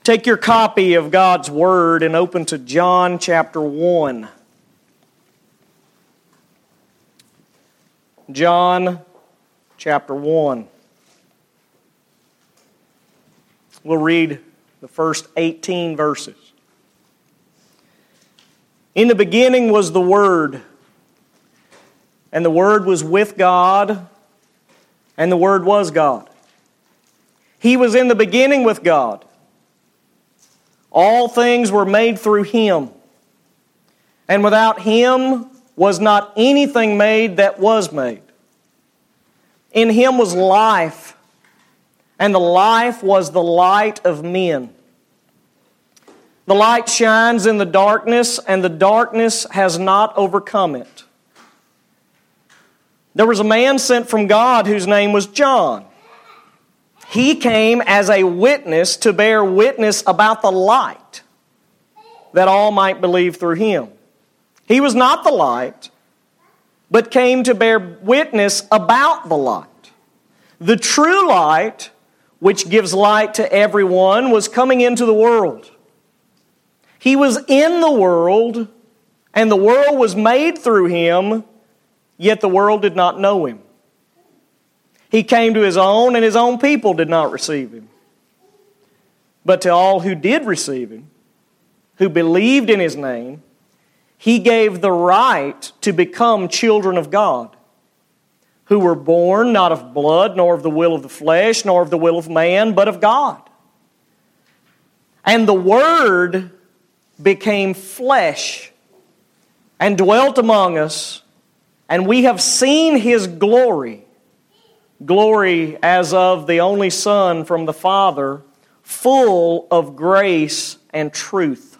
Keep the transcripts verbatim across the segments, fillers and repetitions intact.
Take your copy of God's Word and open to John chapter one. John chapter one. We'll read the first eighteen verses. In the beginning was the Word, and the Word was with God, and the Word was God. He was in the beginning with God. All things were made through Him, and without Him was not anything made that was made. In Him was life, and the life was the light of men. The light shines in the darkness, and the darkness has not overcome it. There was a man sent from God whose name was John. He came as a witness to bear witness about the light, that all might believe through him. He was not the light, but came to bear witness about the light. The true light, which gives light to everyone, was coming into the world. He was in the world, and the world was made through Him, yet the world did not know Him. He came to His own, and His own people did not receive Him. But to all who did receive Him, who believed in His name, He gave the right to become children of God, who were born not of blood, nor of the will of the flesh, nor of the will of man, but of God. And the Word became flesh and dwelt among us, and we have seen His glory, glory as of the only Son from the Father, full of grace and truth.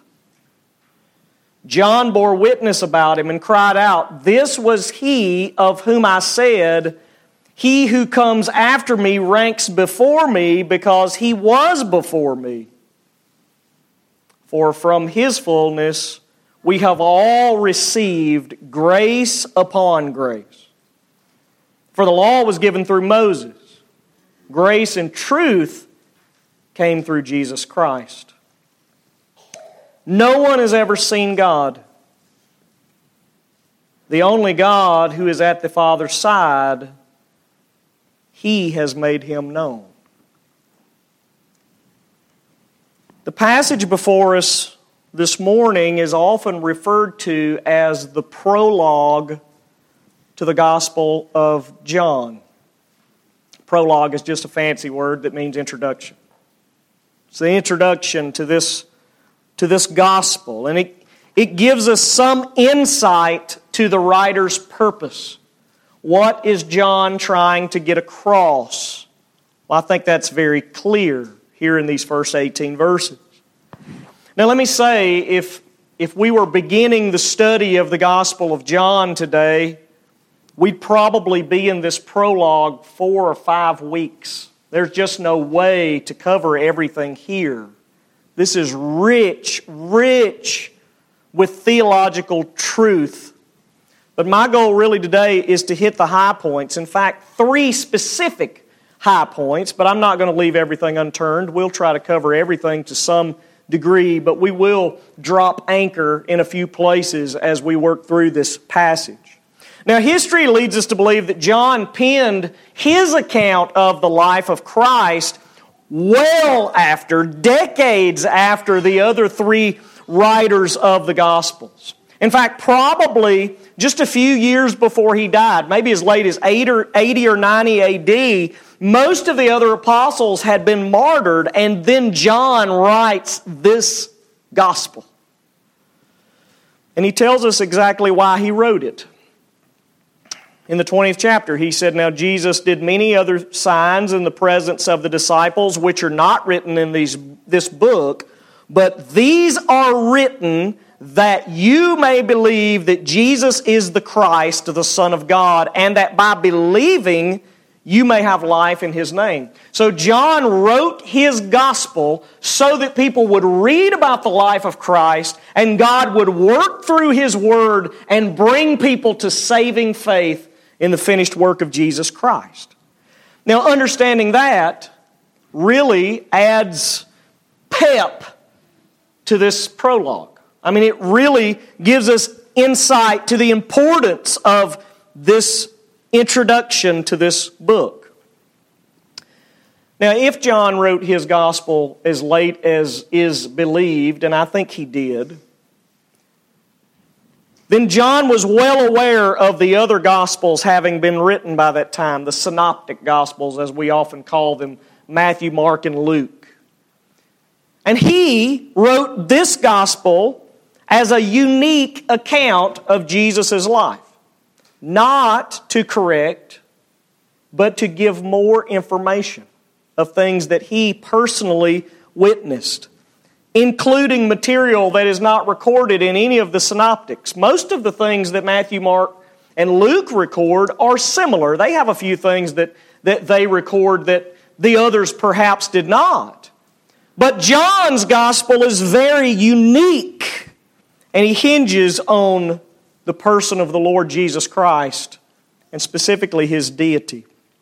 John bore witness about Him and cried out, "This was He of whom I said, 'He who comes after me ranks before me, because He was before me.' For from His fullness we have all received grace upon grace. For the law was given through Moses. Grace and truth came through Jesus Christ. No one has ever seen God. The only God who is at the Father's side, He has made Him known." The passage before us this morning is often referred to as the prologue to the Gospel of John. Prologue is just a fancy word that means introduction. It's the introduction to this, to this Gospel, and it, it gives us some insight to the writer's purpose. What is John trying to get across? Well, I think that's very clear here in these first eighteen verses. Now let me say, if, if we were beginning the study of the Gospel of John today, we'd probably be in this prologue four or five weeks. There's just no way to cover everything here. This is rich, rich with theological truth. But my goal really today is to hit the high points. In fact, three specific high points, but I'm not going to leave everything unturned. We'll try to cover everything to some degree, but we will drop anchor in a few places as we work through this passage. Now, history leads us to believe that John penned his account of the life of Christ well after, decades after the other three writers of the Gospels. In fact, probably just a few years before he died, maybe as late as eighty or ninety A D, most of the other apostles had been martyred, and then John writes this gospel. And he tells us exactly why he wrote it. In the twentieth chapter, he said, "Now Jesus did many other signs in the presence of the disciples, which are not written in these, this book, but these are written that you may believe that Jesus is the Christ, the Son of God, and that by believing you may have life in His name." So John wrote his gospel so that people would read about the life of Christ, and God would work through His Word and bring people to saving faith in the finished work of Jesus Christ. Now, understanding that really adds pep to this prologue. I mean, it really gives us insight to the importance of this introduction to this book. Now, if John wrote his gospel as late as is believed, and I think he did, then John was well aware of the other Gospels having been written by that time, the synoptic Gospels, as we often call them, Matthew, Mark, and Luke. And he wrote this Gospel as a unique account of Jesus' life. Not to correct, but to give more information of things that he personally witnessed, including material that is not recorded in any of the synoptics. Most of the things that Matthew, Mark, and Luke record are similar. They have a few things that, that they record that the others perhaps did not. But John's gospel is very unique, and he hinges on the person of the Lord Jesus Christ, and specifically His deity.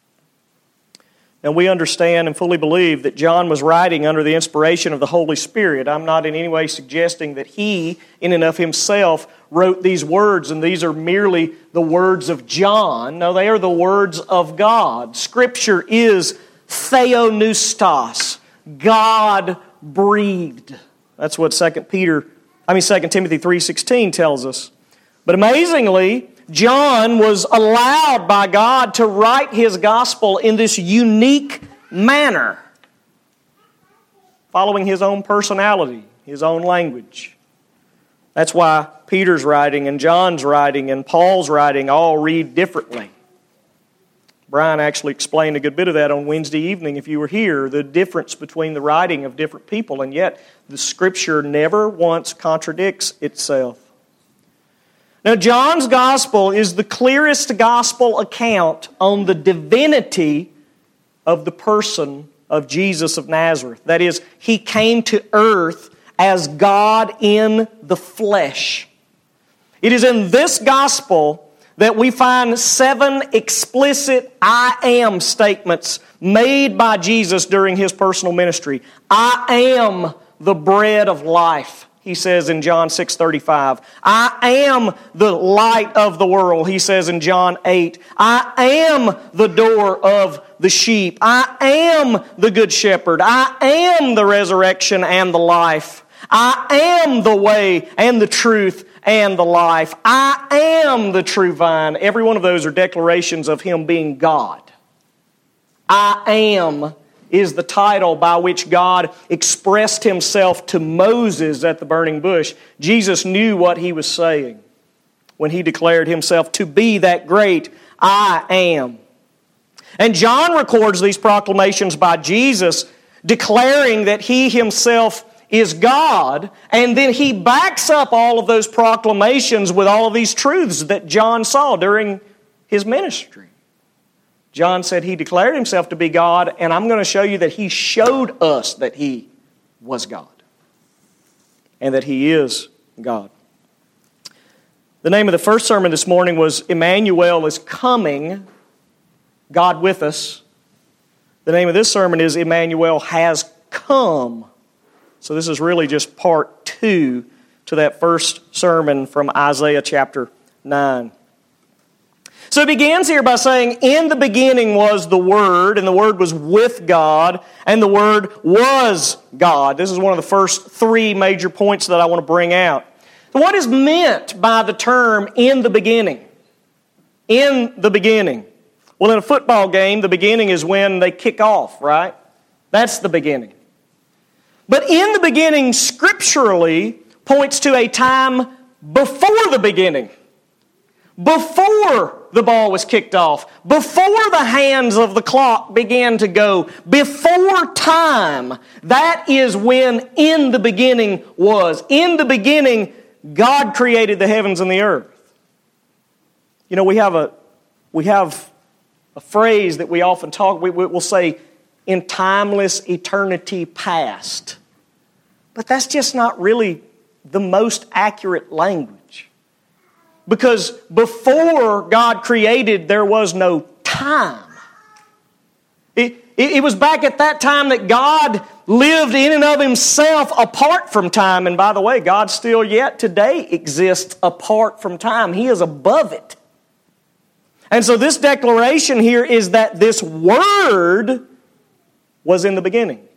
And we understand and fully believe that John was writing under the inspiration of the Holy Spirit. I'm not in any way suggesting that he, in and of himself, wrote these words, and these are merely the words of John. No, they are the words of God. Scripture is theopneustos, God-breathed. That's what Second Peter, I mean Second Timothy three sixteen tells us. But amazingly, John was allowed by God to write his gospel in this unique manner, following his own personality, his own language. That's why Peter's writing and John's writing and Paul's writing all read differently. Brian actually explained a good bit of that on Wednesday evening, if you were here, the difference between the writing of different people, and yet the Scripture never once contradicts itself. Now, John's gospel is the clearest gospel account on the divinity of the person of Jesus of Nazareth. That is, He came to earth as God in the flesh. It is in this gospel that we find seven explicit I am statements made by Jesus during His personal ministry. I am the bread of life, He says in John six thirty-five. I am the light of the world, He says in John eight. I am the door of the sheep. I am the good shepherd. I am the resurrection and the life. I am the way and the truth and the life. I am the true vine. Every one of those are declarations of Him being God. I am is the title by which God expressed Himself to Moses at the burning bush. Jesus knew what He was saying when He declared Himself to be that great I am. And John records these proclamations by Jesus, declaring that He Himself is God, and then He backs up all of those proclamations with all of these truths that John saw during His ministry. John said He declared Himself to be God, and I'm going to show you that He showed us that He was God and that He is God. The name of the first sermon this morning was Emmanuel is Coming, God with Us. The name of this sermon is Emmanuel Has Come. So this is really just part two to that first sermon from Isaiah chapter nine. So it begins here by saying, in the beginning was the Word, and the Word was with God, and the Word was God. This is one of the first three major points that I want to bring out. So what is meant by the term in the beginning? In the beginning. Well, in a football game, the beginning is when they kick off, right? That's the beginning. But in the beginning, scripturally, points to a time before the beginning. Before the ball was kicked off. Before the hands of the clock began to go. Before time. That is when in the beginning was. In the beginning, God created the heavens and the earth. You know, we have a, we have a phrase that we often talk, we, we'll say, in timeless eternity past. But that's just not really the most accurate language. Because before God created, there was no time. It, it, it was back at that time that God lived in and of Himself apart from time. And by the way, God still yet today exists apart from time. He is above it. And so this declaration here is that this Word was in the beginning.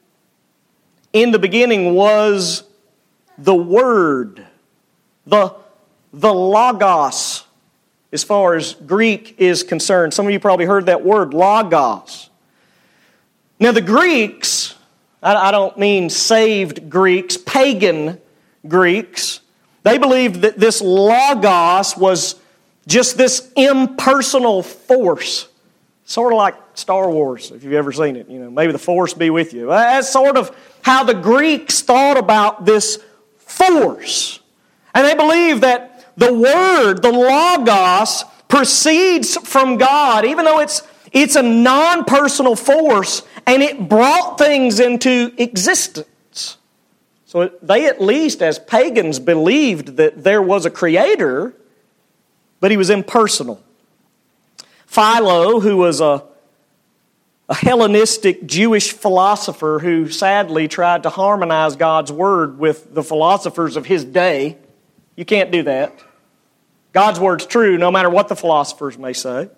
In the beginning was the Word, the, the Logos, as far as Greek is concerned. Some of you probably heard that word, Logos. Now the Greeks, I, I don't mean saved Greeks, pagan Greeks, they believed that this Logos was just this impersonal force. Sort of like Star Wars, if you've ever seen it. You know, maybe the Force be with you. That's sort of how the Greeks thought about this force. And they believed that the Word, the Logos, proceeds from God, even though it's, it's a non-personal force, and it brought things into existence. So they at least, as pagans, believed that there was a Creator, but He was impersonal. Philo, who was a, a Hellenistic Jewish philosopher who sadly tried to harmonize God's Word with the philosophers of his day. You can't do that. God's Word's true no matter what the philosophers may say.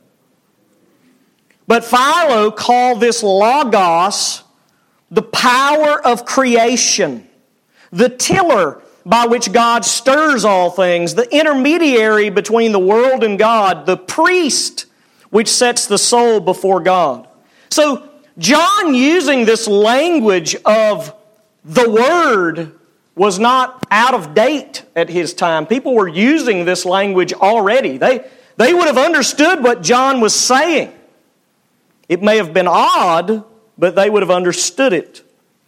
But Philo called this Logos the power of creation, the tiller by which God stirs all things, the intermediary between the world and God, the priest which sets the soul before God. So John, using this language of the Word, was not out of date at his time. People were using this language already. They, they would have understood what John was saying. It may have been odd, but they would have understood it.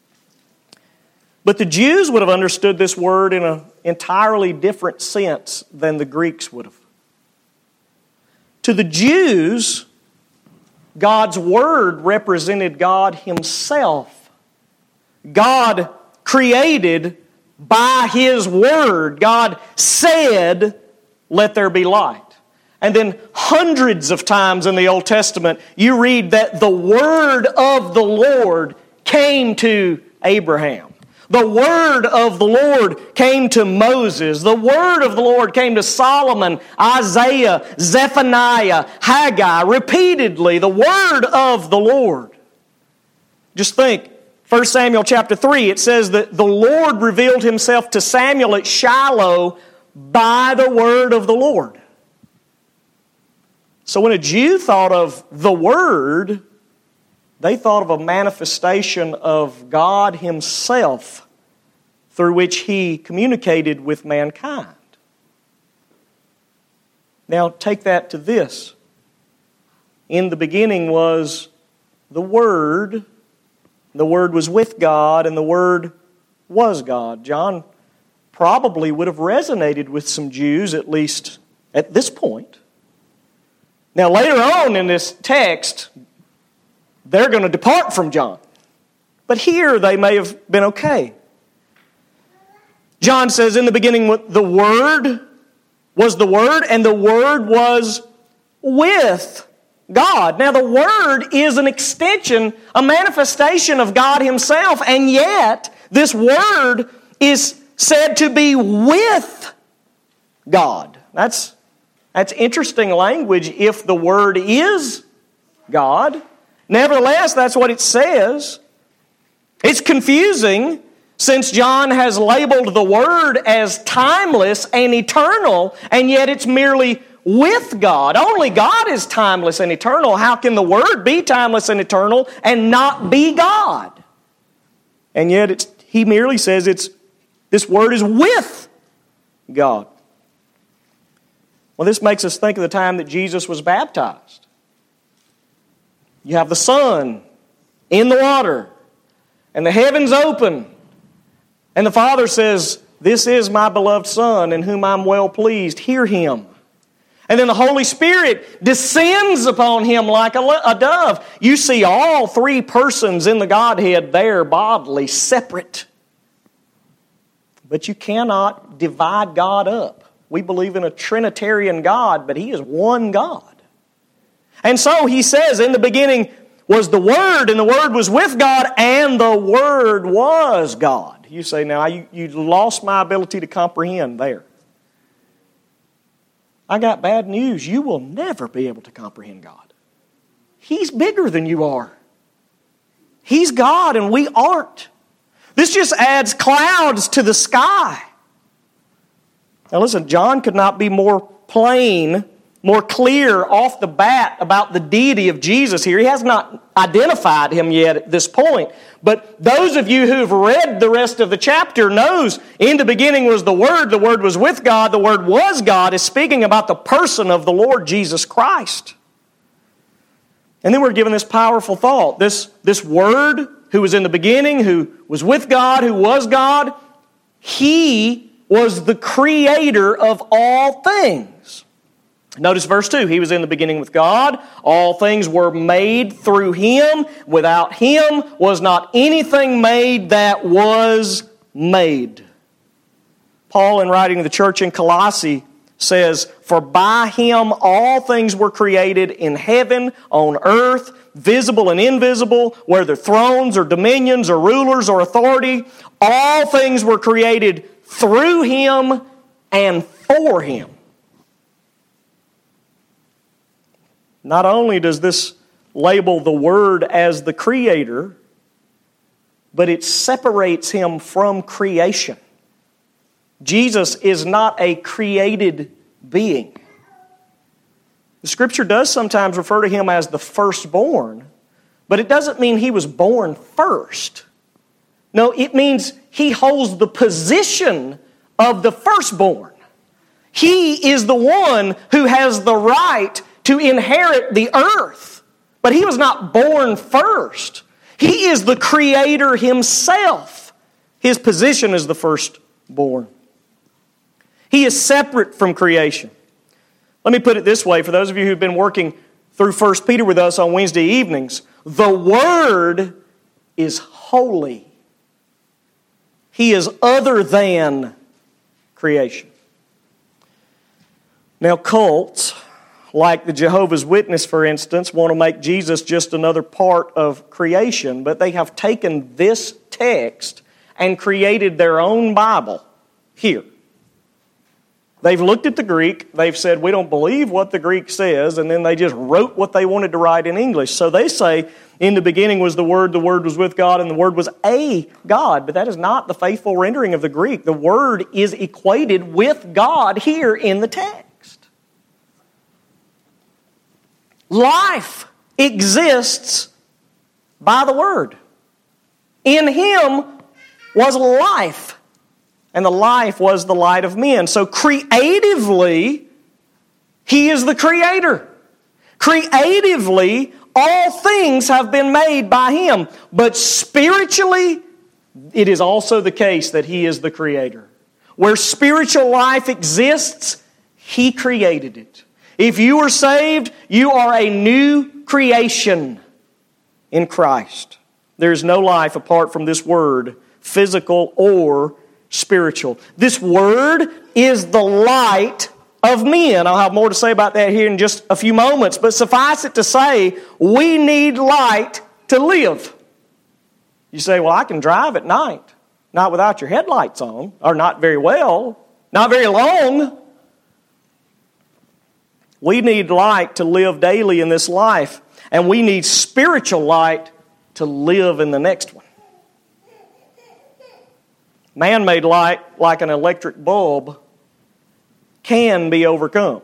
But the Jews would have understood this word in an entirely different sense than the Greeks would have. To the Jews, God's Word represented God Himself. God created by His Word. God said, "Let there be light." And then hundreds of times in the Old Testament, you read that the Word of the Lord came to Abraham. The Word of the Lord came to Moses. The Word of the Lord came to Solomon, Isaiah, Zephaniah, Haggai. Repeatedly, the Word of the Lord. Just think, First Samuel chapter three, it says that the Lord revealed Himself to Samuel at Shiloh by the Word of the Lord. So when a Jew thought of the Word, they thought of a manifestation of God Himself through which He communicated with mankind. Now take that to this. In the beginning was the Word. The Word was with God, and the Word was God. John probably would have resonated with some Jews, at least at this point. Now later on in this text, they're going to depart from John. But here they may have been okay. John says, in the beginning the Word was the Word, and the Word was with God. Now the Word is an extension, a manifestation of God Himself, and yet this Word is said to be with God. That's, that's interesting language if the Word is God. Nevertheless, that's what it says. It's confusing since John has labeled the Word as timeless and eternal, and yet it's merely with God. Only God is timeless and eternal. How can the Word be timeless and eternal and not be God? And yet it's, he merely says it's this Word is with God. Well, this makes us think of the time that Jesus was baptized. You have the Son in the water, and the heavens open, and the Father says, "This is my beloved Son, in whom I'm well pleased. Hear Him." And then the Holy Spirit descends upon Him like a, a dove. You see all three persons in the Godhead there bodily, separate. But you cannot divide God up. We believe in a Trinitarian God, but He is one God. And so He says, in the beginning was the Word, and the Word was with God, and the Word was God. You say, now, you, you lost my ability to comprehend there. I got bad news. You will never be able to comprehend God. He's bigger than you are. He's God, and we aren't. This just adds clouds to the sky. Now listen, John could not be more plain, more clear off the bat about the deity of Jesus here. He has not identified Him yet at this point. But those of you who have read the rest of the chapter knows in the beginning was the Word, the Word was with God, the Word was God, is speaking about the person of the Lord Jesus Christ. And then we're given this powerful thought. This, this Word who was in the beginning, who was with God, who was God, He was the creator of all things. Notice verse two. He was in the beginning with God. All things were made through Him. Without Him was not anything made that was made. Paul, in writing to the church in Colossae, says, for by Him all things were created in heaven, on earth, visible and invisible, whether thrones or dominions or rulers or authority. All things were created through Him and for Him. Not only does this label the Word as the Creator, but it separates Him from creation. Jesus is not a created being. The Scripture does sometimes refer to Him as the firstborn, but it doesn't mean He was born first. No, it means He holds the position of the firstborn. He is the one who has the right to inherit the earth. But He was not born first. He is the Creator Himself. His position is the firstborn. He is separate from creation. Let me put it this way, for those of you who've been working through First Peter with us on Wednesday evenings, the Word is holy. He is other than creation. Now, cults, like the Jehovah's Witness, for instance, want to make Jesus just another part of creation, but they have taken this text and created their own Bible here. They've looked at the Greek, they've said, we don't believe what the Greek says, and then they just wrote what they wanted to write in English. So they say, in the beginning was the Word, the Word was with God, and the Word was a God. But that is not the faithful rendering of the Greek. The Word is equated with God here in the text. Life exists by the Word. In Him was life, and the life was the light of men. So creatively, He is the Creator. Creatively, all things have been made by Him. But spiritually, it is also the case that He is the Creator. Where spiritual life exists, He created it. If you are saved, you are a new creation in Christ. There is no life apart from this Word, physical or spiritual. This Word is the light of men. I'll have more to say about that here in just a few moments, but suffice it to say, we need light to live. You say, well, I can drive at night, not without your headlights on, or not very well, not very long. We need light to live daily in this life, and we need spiritual light to live in the next one. Man-made light, like an electric bulb, can be overcome.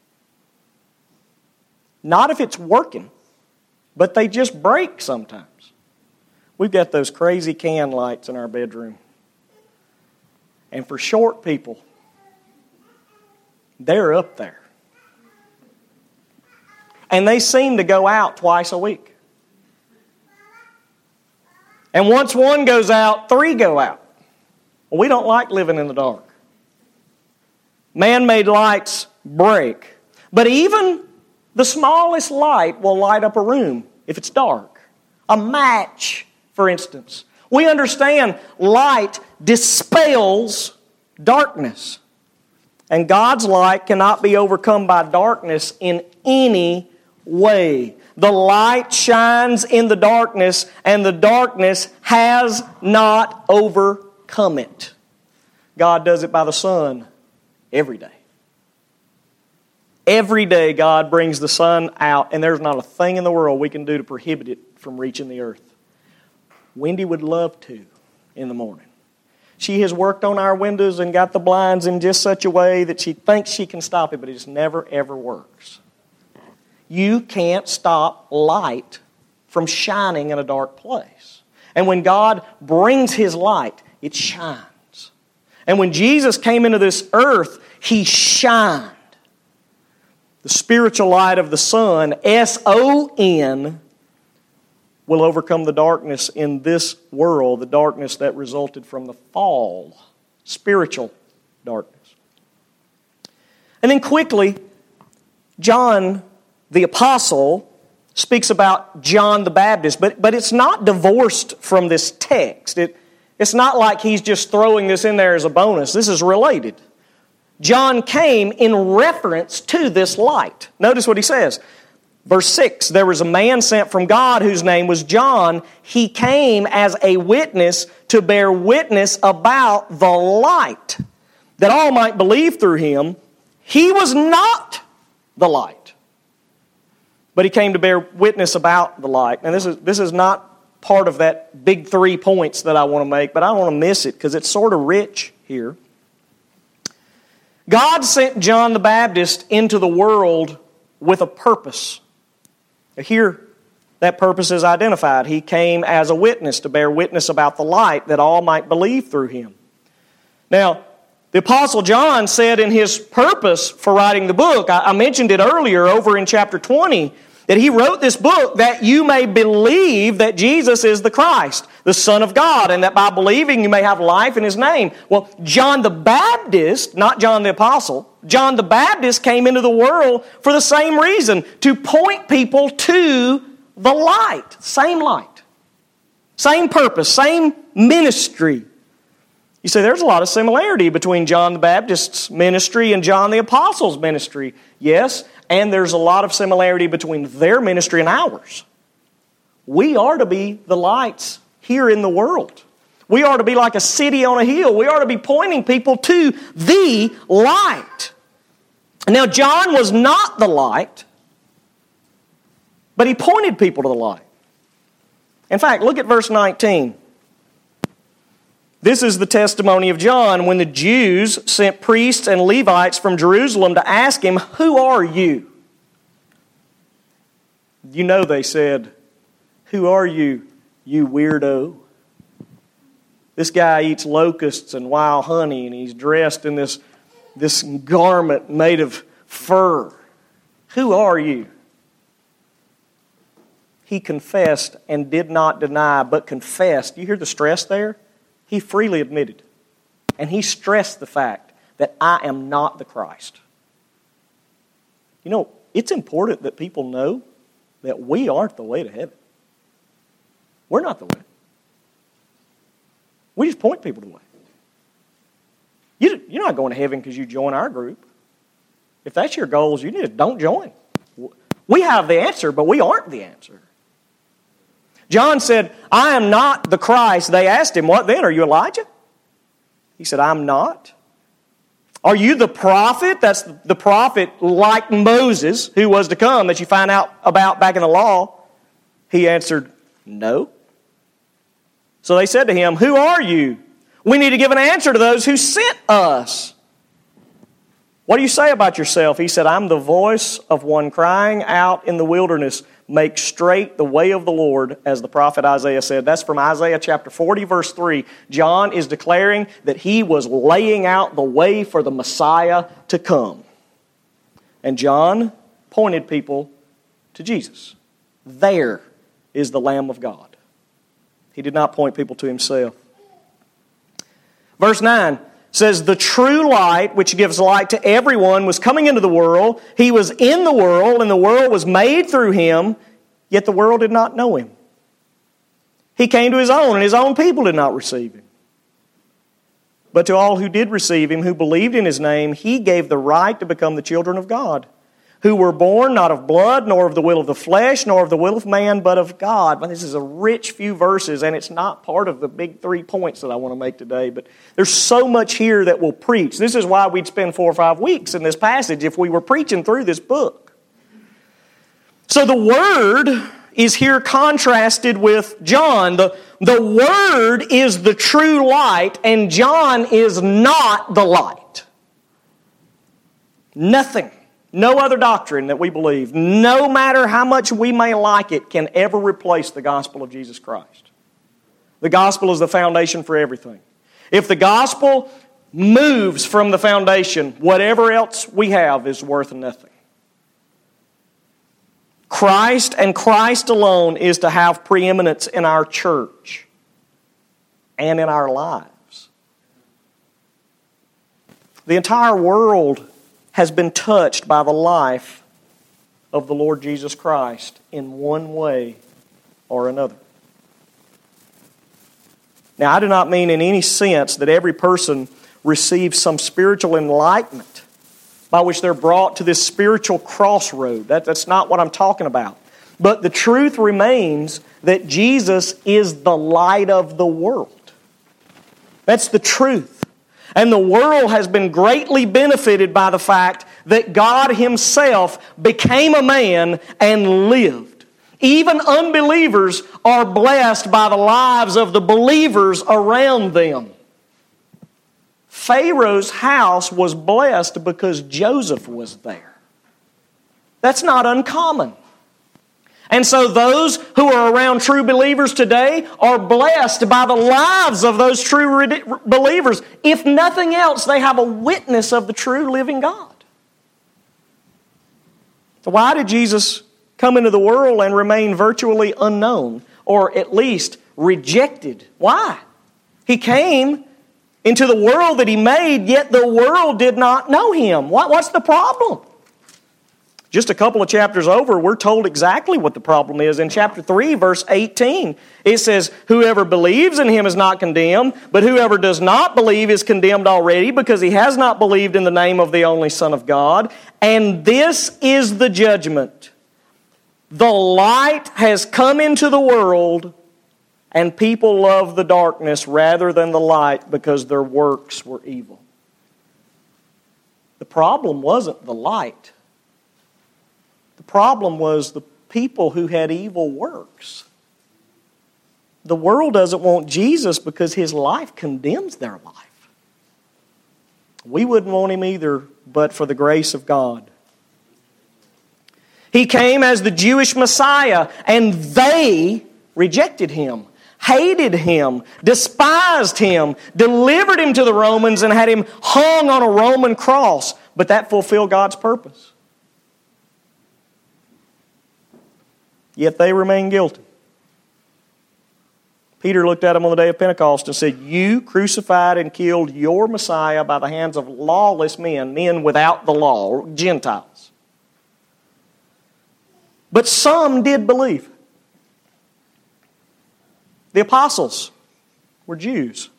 Not if it's working, but they just break sometimes. We've got those crazy can lights in our bedroom. And for short people, they're up there. And they seem to go out twice a week. And once one goes out, three go out. Well, we don't like living in the dark. Man-made lights break. But even the smallest light will light up a room if it's dark. A match, for instance. We understand light dispels darkness. And God's light cannot be overcome by darkness in any way. The light shines in the darkness, and the darkness has not overcome it. God does it by the sun every day. Every day God brings the sun out, and there's not a thing in the world we can do to prohibit it from reaching the earth. Wendy would love to in the morning. She has worked on our windows and got the blinds in just such a way that she thinks she can stop it, but it just never, ever works. You can't stop light from shining in a dark place. And when God brings His light, it shines. And when Jesus came into this earth, He shined. The spiritual light of the sun, S O N, will overcome the darkness in this world, the darkness that resulted from the fall, spiritual darkness. And then quickly, John the Apostle speaks about John the Baptist, but, but it's not divorced from this text. It, it's not like he's just throwing this in there as a bonus. This is related. John came in reference to this light. Notice what he says. Verse six, there was a man sent from God whose name was John. He came as a witness to bear witness about the light, that all might believe through him. He was not the light, but he came to bear witness about the light. And this is, this is not part of that big three points that I want to make, but I don't want to miss it because it's sort of rich here. God sent John the Baptist into the world with a purpose. Here, that purpose is identified. He came as a witness to bear witness about the light, that all might believe through him. Now, the Apostle John said in his purpose for writing the book, I mentioned it earlier over in chapter twenty, that he wrote this book that you may believe that Jesus is the Christ, the Son of God, and that by believing you may have life in His name. Well, John the Baptist, not John the Apostle, John the Baptist came into the world for the same reason, to point people to the light. Same light. Same purpose, same ministry. You say there's a lot of similarity between John the Baptist's ministry and John the Apostle's ministry. Yes, and there's a lot of similarity between their ministry and ours. We are to be the lights here in the world. We are to be like a city on a hill. We are to be pointing people to the light. Now, John was not the light, but he pointed people to the light. In fact, look at verse nineteen. This is the testimony of John when the Jews sent priests and Levites from Jerusalem to ask him, "Who are you?" You know they said, "Who are you, you weirdo?" This guy eats locusts and wild honey, and he's dressed in this, this garment made of fur. Who are you? He confessed and did not deny, but confessed. You hear the stress there? He freely admitted. And he stressed the fact that I am not the Christ. You know, it's important that people know that we aren't the way to heaven. We're not the way. We just point people to the way. You, you're not going to heaven because you join our group. If that's your goals, you need to don't join. We have the answer, but we aren't the answer. John said, I am not the Christ. They asked him, what then? Are you Elijah? He said, I'm not. Are you the prophet? That's the prophet like Moses who was to come that you find out about back in the law. He answered, no. So they said to him, who are you? We need to give an answer to those who sent us. What do you say about yourself? He said, I'm the voice of one crying out in the wilderness, make straight the way of the Lord, as the prophet Isaiah said. That's from Isaiah chapter forty, verse three. John is declaring that he was laying out the way for the Messiah to come. And John pointed people to Jesus. There is the Lamb of God. He did not point people to himself. Verse nine says, the true light, which gives light to everyone, was coming into the world. He was in the world, and the world was made through him, yet the world did not know him. He came to his own, and his own people did not receive him. But to all who did receive him, who believed in his name, he gave the right to become the children of God. who were born not of blood, nor of the will of the flesh, nor of the will of man, but of God. But this is a rich few verses, and it's not part of the big three points that I want to make today. But there's so much here that we'll preach. This is why we'd spend four or five weeks in this passage if we were preaching through this book. So the Word is here contrasted with John. The, the Word is the true light, and John is not the light. Nothing. No other doctrine that we believe, no matter how much we may like it, can ever replace the gospel of Jesus Christ. The gospel is the foundation for everything. If the gospel moves from the foundation, whatever else we have is worth nothing. Christ and Christ alone is to have preeminence in our church and in our lives. The entire world has been touched by the life of the Lord Jesus Christ in one way or another. Now, I do not mean in any sense that every person receives some spiritual enlightenment by which they're brought to this spiritual crossroad. That, that's not what I'm talking about. But the truth remains that Jesus is the light of the world. That's the truth. And the world has been greatly benefited by the fact that God Himself became a man and lived. Even unbelievers are blessed by the lives of the believers around them. Pharaoh's house was blessed because Joseph was there. That's not uncommon. And so those who are around true believers today are blessed by the lives of those true believers. If nothing else, they have a witness of the true living God. So why did Jesus come into the world and remain virtually unknown, or at least rejected? Why? He came into the world that He made, yet the world did not know Him. What, what's the problem? Just a couple of chapters over, we're told exactly what the problem is. In chapter three, verse eighteen, it says, "Whoever believes in Him is not condemned, but whoever does not believe is condemned already, because he has not believed in the name of the only Son of God. And this is the judgment. The light has come into the world, and people love the darkness rather than the light, because their works were evil." The problem wasn't the light. The problem was the people who had evil works. The world doesn't want Jesus because His life condemns their life. We wouldn't want Him either, but for the grace of God. He came as the Jewish Messiah, and they rejected Him, hated Him, despised Him, delivered Him to the Romans, and had Him hung on a Roman cross. But that fulfilled God's purpose. Yet they remain guilty. Peter looked at them on the day of Pentecost and said, "You crucified and killed your Messiah by the hands of lawless men, men without the law, Gentiles." But some did believe. The apostles were Jews.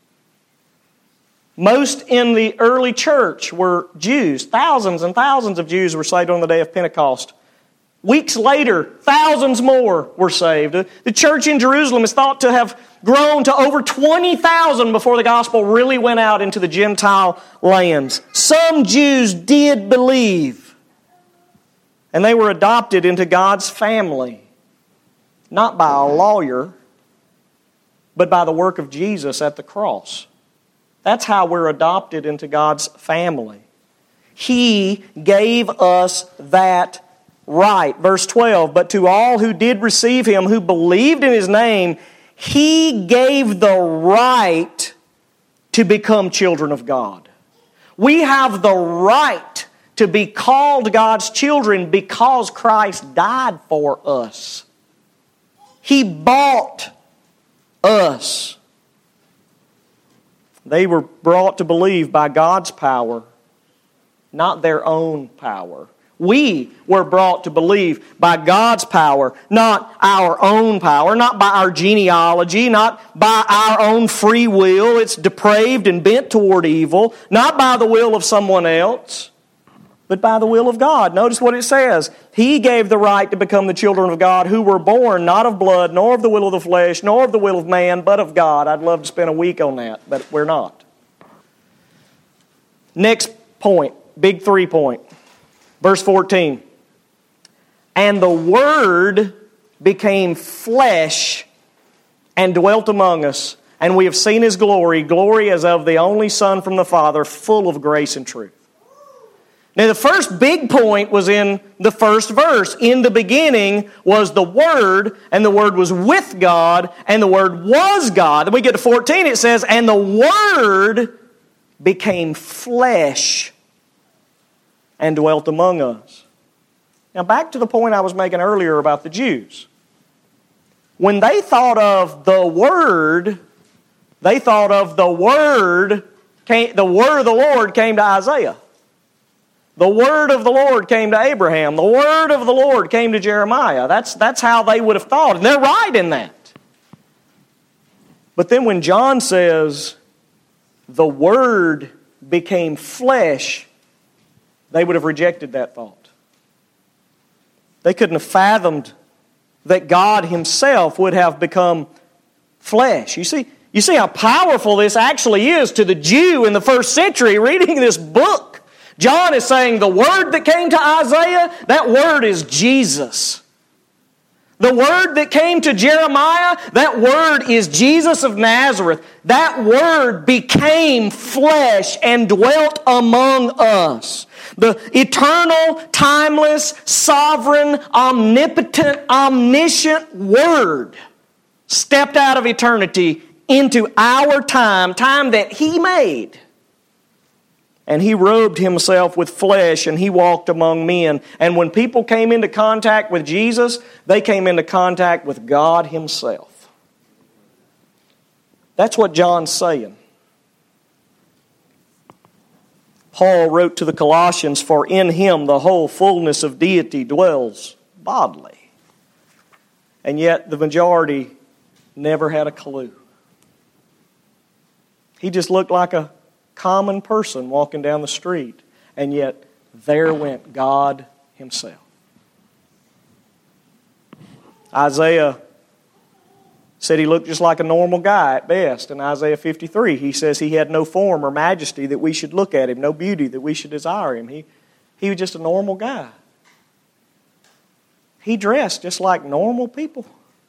Most in the early church were Jews. Thousands and thousands of Jews were saved on the day of Pentecost. Weeks later, thousands more were saved. The church in Jerusalem is thought to have grown to over twenty thousand before the gospel really went out into the Gentile lands. Some Jews did believe, and they were adopted into God's family, not by a lawyer, but by the work of Jesus at the cross. That's how we're adopted into God's family. He gave us that right. Verse twelve, "But to all who did receive Him, who believed in His name, He gave the right to become children of God." We have the right to be called God's children because Christ died for us. He bought us. They were brought to believe by God's power, not their own power. We were brought to believe by God's power, not our own power, not by our genealogy, not by our own free will. It's depraved and bent toward evil, not by the will of someone else. but by the will of God. Notice what it says. He gave the right to become the children of God who were born not of blood, nor of the will of the flesh, nor of the will of man, but of God. I'd love to spend a week on that, but we're not. Next point, big three point. Verse fourteen. And the Word became flesh and dwelt among us, and we have seen His glory, glory as of the only Son from the Father, full of grace and truth. Now the first big point was in the first verse. In the beginning was the Word, and the Word was with God, and the Word was God. Then we get to fourteen, it says, and the Word became flesh and dwelt among us. Now back to the point I was making earlier about the Jews. When they thought of the Word, they thought of the Word, came, the Word of the Lord came to Isaiah. The Word of the Lord came to Abraham. The Word of the Lord came to Jeremiah. That's, that's how they would have thought, and they're right in that. But then when John says, the Word became flesh, they would have rejected that thought. They couldn't have fathomed that God Himself would have become flesh. You see, you see how powerful this actually is to the Jew in the first century reading this book. John is saying the Word that came to Isaiah, that Word is Jesus. The Word that came to Jeremiah, that Word is Jesus of Nazareth. That Word became flesh and dwelt among us. The eternal, timeless, sovereign, omnipotent, omniscient Word stepped out of eternity into our time, time that He made. And He robed Himself with flesh and He walked among men. And when people came into contact with Jesus, they came into contact with God Himself. That's what John's saying. Paul wrote to the Colossians, for in Him the whole fullness of deity dwells bodily. And yet the majority never had a clue. He just looked like a common person walking down the street, and yet there went God Himself. Isaiah said he looked just like a normal guy at best. In Isaiah fifty-three, he says He had no form or majesty that we should look at Him, no beauty that we should desire Him. He, he was just a normal guy. He dressed just like normal people.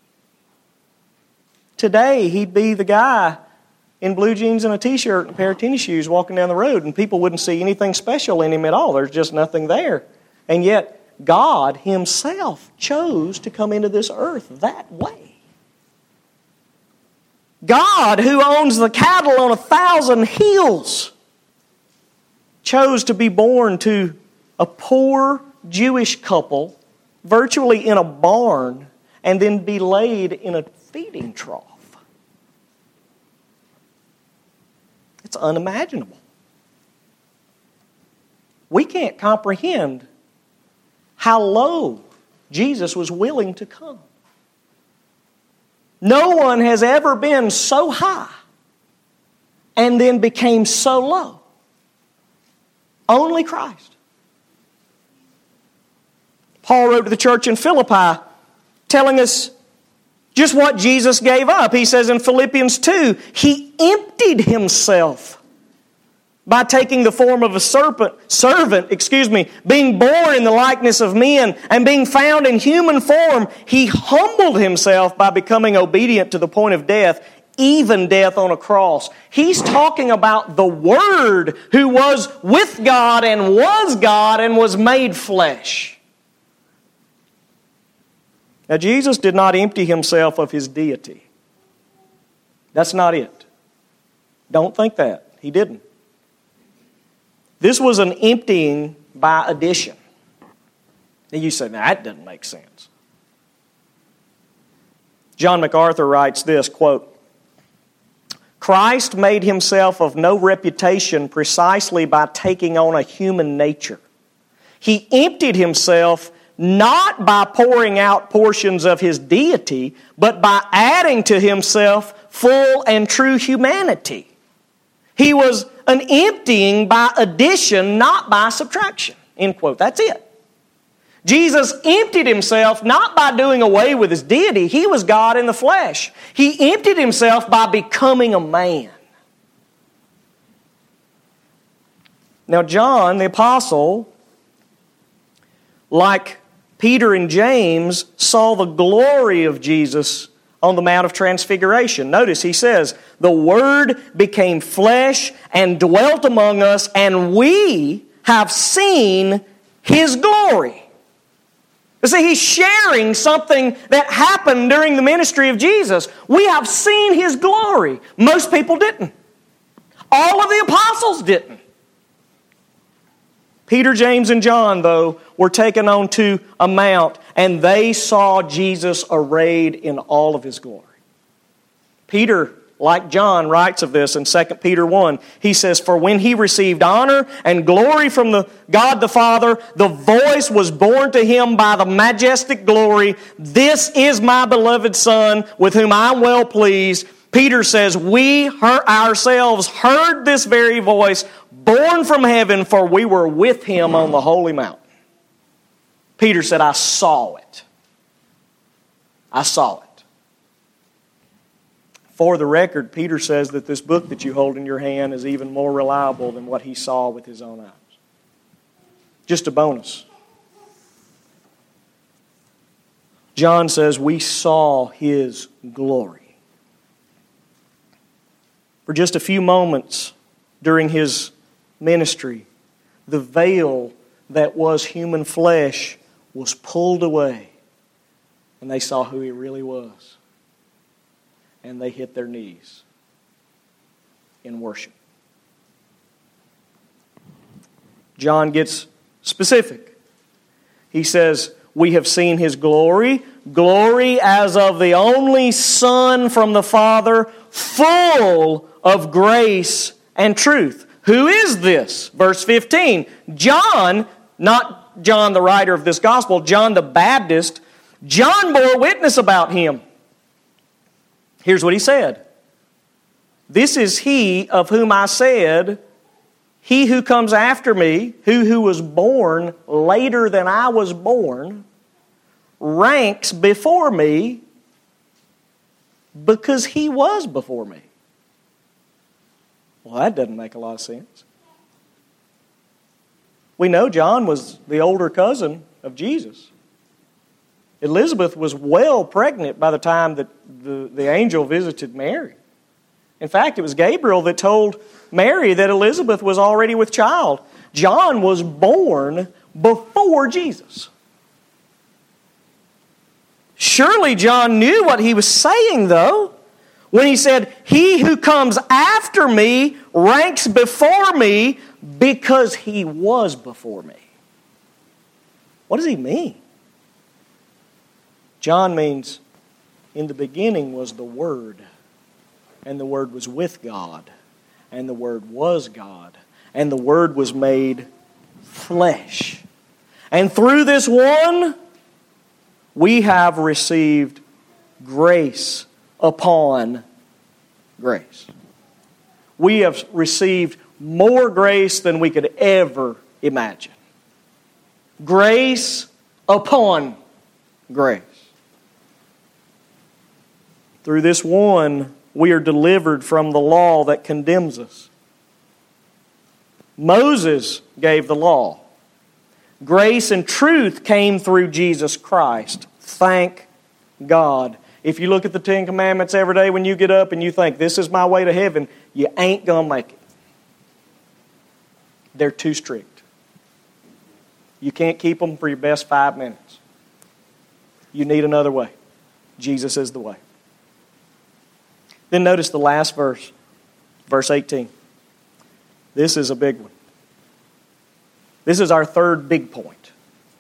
Today, he'd be the guy in blue jeans and a t-shirt and a pair of tennis shoes walking down the road, and people wouldn't see anything special in him at all. There's just nothing there. And yet, God Himself chose to come into this earth that way. God, who owns the cattle on a thousand hills, chose to be born to a poor Jewish couple, virtually in a barn, and then be laid in a feeding trough. It's unimaginable. We can't comprehend how low Jesus was willing to come. No one has ever been so high and then became so low. Only Christ. Paul wrote to the church in Philippi telling us just what Jesus gave up. He says in Philippians two, He emptied Himself by taking the form of a serpent, servant, excuse me, being born in the likeness of men and being found in human form, He humbled Himself by becoming obedient to the point of death, even death on a cross. He's talking about the Word who was with God and was God and was made flesh. Now, Jesus did not empty Himself of His deity. That's not it. Don't think that. He didn't. This was an emptying by addition. And you say, now that doesn't make sense. John MacArthur writes this, quote, Christ made Himself of no reputation precisely by taking on a human nature. He emptied Himself not by pouring out portions of His deity, but by adding to Himself full and true humanity. He was an emptying by addition, not by subtraction. End quote. That's it. Jesus emptied himself not by doing away with his deity. He was God in the flesh. He emptied himself by becoming a man. Now John, the apostle, like Peter and James, saw the glory of Jesus on the Mount of Transfiguration. Notice he says, the Word became flesh and dwelt among us, and we have seen His glory. You see, he's sharing something that happened during the ministry of Jesus. We have seen His glory. Most people didn't. All of the apostles didn't. Peter, James, and John, though, were taken on to a mount, and they saw Jesus arrayed in all of His glory. Peter, like John, writes of this in Second Peter one. He says, for when He received honor and glory from the God the Father, the voice was borne to Him by the majestic glory, this is my beloved Son, with whom I am well pleased. Peter says, we ourselves heard this very voice, born from heaven, for we were with Him on the holy mountain. Peter said, I saw it. I saw it. For the record, Peter says that this book that you hold in your hand is even more reliable than what he saw with his own eyes. Just a bonus. John says, we saw His glory. For just a few moments during His ministry, the veil that was human flesh was pulled away, and they saw who He really was. And they hit their knees in worship. John gets specific. He says, we have seen His glory, glory as of the only Son from the Father, full of grace and truth. Who is this? Verse fifteen. John, not John the writer of this gospel, John the Baptist, John bore witness about Him. Here's what he said. This is He of whom I said, He who comes after me, who who was born later than I was born, ranks before me because He was before me. Well, that doesn't make a lot of sense. We know John was the older cousin of Jesus. Elizabeth was well pregnant by the time that the, the angel visited Mary. In fact, it was Gabriel that told Mary that Elizabeth was already with child. John was born before Jesus. Surely John knew what he was saying, though, when he said, He who comes after me ranks before me because He was before me. What does he mean? John means, in the beginning was the Word, and the Word was with God, and the Word was God, and the Word was made flesh. And through this one, we have received grace upon grace. We have received more grace than we could ever imagine. Grace upon grace. Through this one, we are delivered from the law that condemns us. Moses gave the law. Grace and truth came through Jesus Christ. Thank God. If you look at the Ten Commandments every day when you get up and you think, this is my way to heaven, you ain't going to make it. They're too strict. You can't keep them for your best five minutes. You need another way. Jesus is the way. Then notice the last verse, verse eighteen. This is a big one. This is our third big point.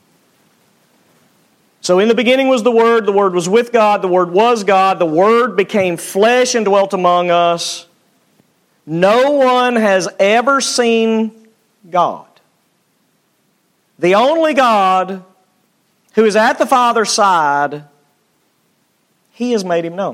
So in the beginning was the Word, the Word was with God, the Word was God, the Word became flesh and dwelt among us. No one has ever seen God. The only God who is at the Father's side, He has made Him known.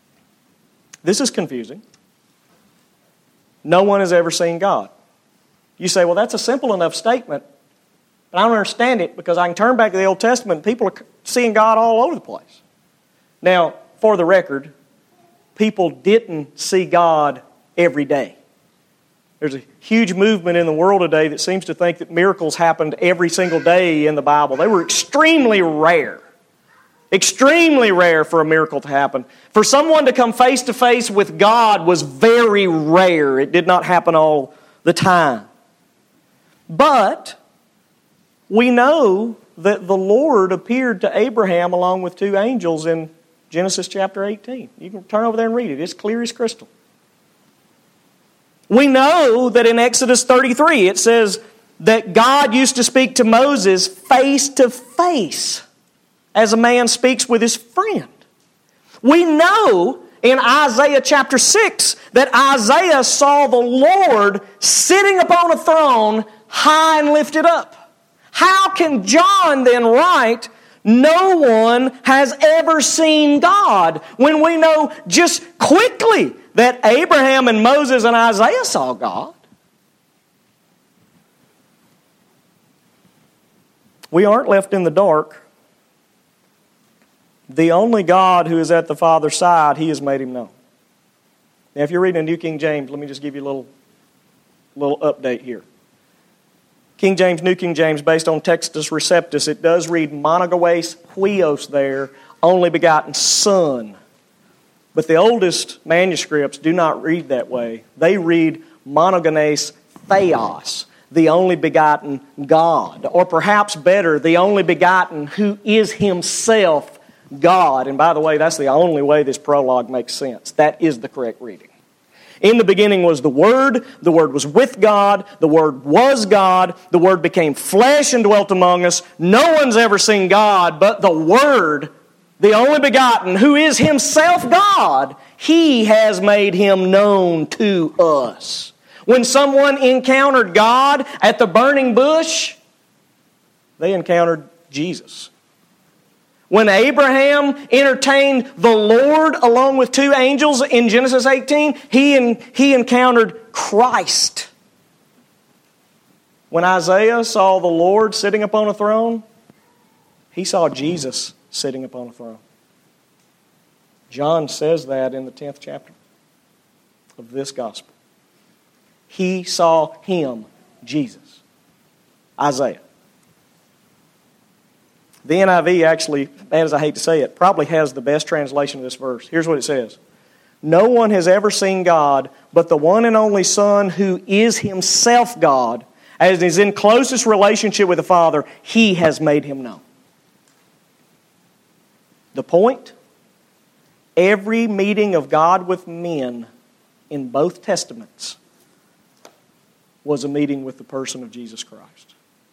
This is confusing. No one has ever seen God. You say, well, that's a simple enough statement, but I don't understand it because I can turn back to the Old Testament and people are seeing God all over the place. Now, for the record, people didn't see God every day. There's a huge movement in the world today that seems to think that miracles happened every single day in the Bible. They were extremely rare. Extremely rare for a miracle to happen. For someone to come face to face with God was very rare. It did not happen all the time. But we know that the Lord appeared to Abraham along with two angels in Genesis chapter eighteen. You can turn over there and read it. It's clear as crystal. We know that in Exodus thirty-three it says that God used to speak to Moses face to face as a man speaks with his friend. We know in Isaiah chapter six that Isaiah saw the Lord sitting upon a throne high and lifted up. How can John then write, no one has ever seen God, when we know just quickly that Abraham and Moses and Isaiah saw God? We aren't left in the dark. The only God who is at the Father's side, He has made Him known. Now, if you're reading a New King James, let me just give you a little, little update here. King James, New King James, based on Textus Receptus, it does read monogenes huios there, only begotten Son. But the oldest manuscripts do not read that way. They read monogenes theos, the only begotten God. Or perhaps better, the only begotten who is Himself God. And by the way, that's the only way this prologue makes sense. That is the correct reading. In the beginning was the Word, the Word was with God, the Word was God, the Word became flesh and dwelt among us. No one's ever seen God, but the Word, the only begotten, who is Himself God, He has made Him known to us. When someone encountered God at the burning bush, they encountered Jesus. When Abraham entertained the Lord along with two angels in Genesis eighteen, he, in, he encountered Christ. When Isaiah saw the Lord sitting upon a throne, he saw Jesus sitting upon a throne. John says that in the tenth chapter of this gospel. He saw Him, Jesus. Isaiah. The N I V actually, bad as I hate to say it, probably has the best translation of this verse. Here's what it says. No one has ever seen God, but the one and only Son who is Himself God, as is in closest relationship with the Father, He has made Him known. The point? Every meeting of God with men in both Testaments was a meeting with the person of Jesus Christ.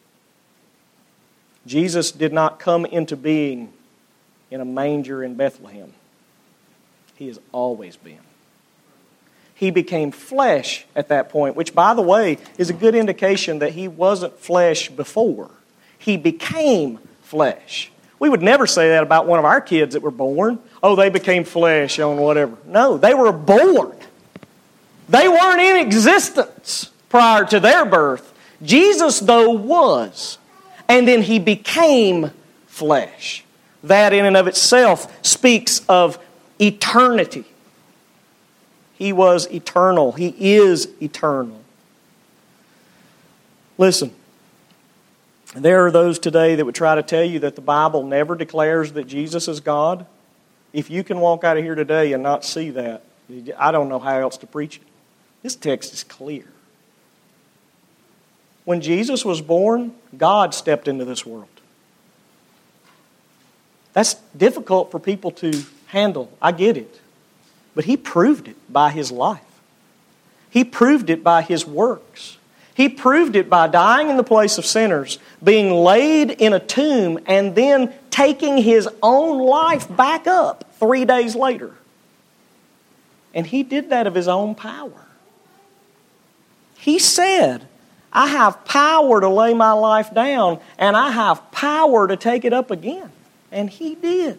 Jesus did not come into being in a manger in Bethlehem. He has always been. He became flesh at that point, which, by the way, is a good indication that He wasn't flesh before. He became flesh. We would never say that about one of our kids that were born. Oh, they became flesh on whatever. No, they were born. They weren't in existence prior to their birth. Jesus, though, was. And then He became flesh. That in and of itself speaks of eternity. He was eternal. He is eternal. Listen, there are those today that would try to tell you that the Bible never declares that Jesus is God. If you can walk out of here today and not see that, I don't know how else to preach it. This text is clear. When Jesus was born, God stepped into this world. That's difficult for people to handle. I get it. But He proved it by His life. He proved it by His works. He proved it by dying in the place of sinners, being laid in a tomb, and then taking His own life back up three days later. And He did that of His own power. He said, I have power to lay my life down, and I have power to take it up again. And He did.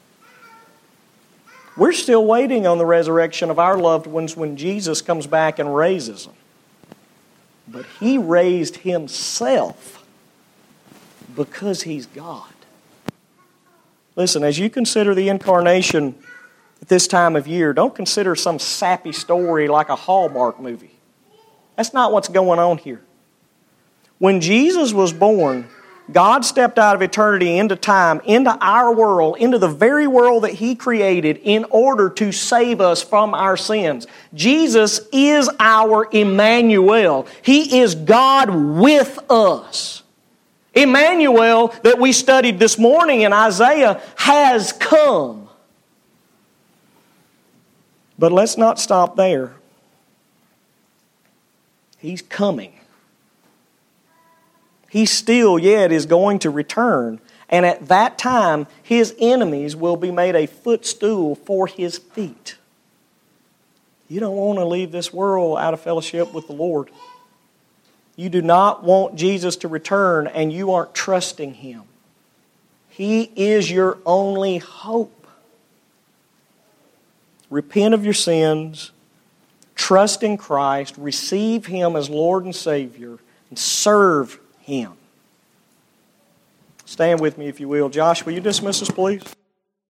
We're still waiting on the resurrection of our loved ones when Jesus comes back and raises them. but He raised Himself because He's God. Listen, as you consider the incarnation at this time of year, don't consider some sappy story like a Hallmark movie. That's not what's going on here. When Jesus was born, God stepped out of eternity into time, into our world, into the very world that He created in order to save us from our sins. Jesus is our Emmanuel. He is God with us. Emmanuel, that we studied this morning in Isaiah, has come. But let's not stop there. He's coming. He still yet is going to return. And at that time, His enemies will be made a footstool for His feet. You don't want to leave this world out of fellowship with the Lord. You do not want Jesus to return and you aren't trusting Him. He is your only hope. Repent of your sins, trust in Christ, receive Him as Lord and Savior, and serve Him. Stand with me if you will. Josh, will you dismiss us, please?